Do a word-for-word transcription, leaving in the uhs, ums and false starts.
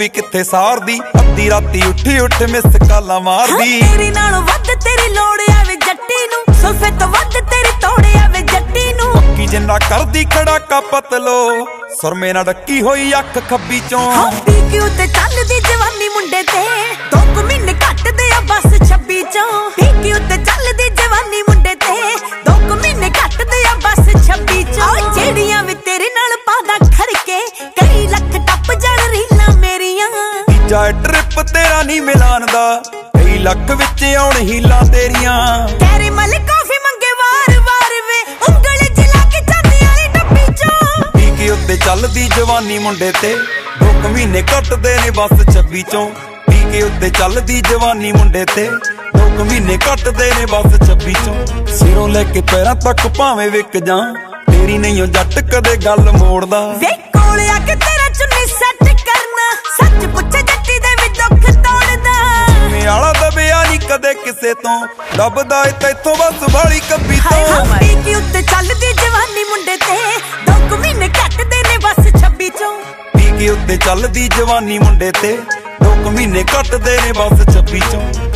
ਵੀ ਕਿੱਥੇ ਸਾਰਦੀ, ਅੱਧੀ ਰਾਤੀ ਉੱਠੀ ਉੱਠ ਮਿਸ ਕਾਲਾਂ ਮਾਰਦੀ। ਤੇਰੇ ਨਾਲੋਂ ਵੱਧ ਤੇਰੀ ਲੋੜ ਆਵੇ ਜੱਟੀ ਨੂੰ, ਸੁਲਫੇ ਤੋਂ ਵੱਧ ਤੇਰੀ ਤੋੜ ਆਵੇ ਜੱਟੀ ਨੂੰ। ਕੀ ਜਿੰਨਾ ਕਰਦੀ ਖੜਾਕਾ ਪਤਲੋ, ਸੁਰਮੇ ਨਾਲ ਡੱਕੀ ਹੋਈ ਅੱਖ ਖੱਬੀ ਚੋਂ। ਪੀ ਕਿਉਂ ਤੇ ਚੱਲਦੀ ਜਵਾਨੀ ਮੁੰਡੇ ਤੇ, ਦੋ ਕੁ ਮਹੀਨੇ ਘੱਟਦੇ ਆ ਬਸ ਛੱਬੀ ਚੋਂ। ਪੀ ਕਿਉਂ ਤੇ ਚੱਲਦੀ ਜਵਾਨੀ ਮੁੰਡੇ ਤੇ, ਦੋ ਕੁ ਮਹੀਨੇ ਘੱਟਦੇ ਆ ਬਸ ਛੱਬੀ ਚੋਂ। ਜਿਹੜੀਆਂ ਵੀ ਤੇਰੇ ਨਾਲ ਪਾਦਾ ਖੜਕੇ, ਕਈ ਲੱਖ ਟੱਪ ਜਾਣ ਰੀਲਾਂ ਮੇਰੀਆਂ। ਤੀਜਾ ਟ੍ਰਿਪ ਤੇਰਾ ਨਹੀਂ ਮਿਲਾਨ ਦਾ, ਕਈ ਲੱਖ ਵਿੱਚ ਆਉਣ ਹੀਲਾਂ ਤੇਰੀਆਂ। ਤੇਰੇ ਮਲ ਕਾਫੀ ਮੰਗੇ ਵਾਰ ਵਾਰ ਵੇ, ਉਂਗਲ ਜਿਲਾ ਕੇ ਜਾਂਦੀ ਵਾਲੀ ਡੱਬੀ ਚੋਂ। ਪੀ ਕੇ ਉੱਤੇ ਚੱਲਦੀ ਜਵਾਨੀ ਮੁੰਡੇ ਤੇ, ਦੋ ਕੁ ਮਹੀਨੇ ਘੱਟਦੇ ਨੇ ਬਸ ਛੱਬੀ ਚੋਂ। ਪੀ ਕੇ ਉੱਤੇ ਚੱਲਦੀ ਜਵਾਨੀ ਮੁੰਡੇ ਤੇ, ਦੋ ਕੁ ਮਹੀਨੇ ਘੱਟਦੇ ਨੇ ਬਸ ਛੱਬੀ ਚੋਂ। ਸਿਰੋਂ ਲੈ ਕੇ ਪੈਰਾਂ ਤੱਕ ਭਾਵੇਂ ਵਿਕ ਜਾ, ਤੇਰੀ ਨਹੀਂ ਓ ਜੱਟ ਕਦੇ ਗੱਲ ਮੋੜਦਾ। ਵੇ ਕੋਲ ਆ ਕੇ ਤੇਰਾ ਚੁੰਨੀ ਸੈੱਟ ਕਰਨਾ, ਸੱਚ ਪੁੱਛੇ ਜੱਟੀ ਦੇ ਵੀ ਦੁੱਖ ਤੋੜਦਾ। ਜਿਵੇਂ ਆਲਾ ਦਬਿਆ ਨਹੀਂ ਕਦੇ ਕਿਸੇ ਤੋਂ, ਦੱਬਦਾ ਏ ਤੈਥੋਂ ਬਸ ਵਾਲੀ ਕੱਬੀ ਤੋਂ। ਪੀ ਕੇ ਉੱਤੇ ਚੱਲਦੀ ਜਵਾਨੀ ਮੁੰਡੇ ਤੇ, ਦੋ ਕੁ ਮਹੀਨੇ ਘੱਟਦੇ ਨੇ ਬਸ ਛੱਬੀ ਚੋਂ। ਪੀ ਕੇ ਉੱਤੇ ਚੱਲਦੀ ਜਵਾਨੀ ਮੁੰਡੇ ਤੇ, ਦੋ ਕੁ ਮਹੀਨੇ ਘੱਟਦੇ ਨੇ ਬਸ ਛੱਬੀ ਚੋਂ।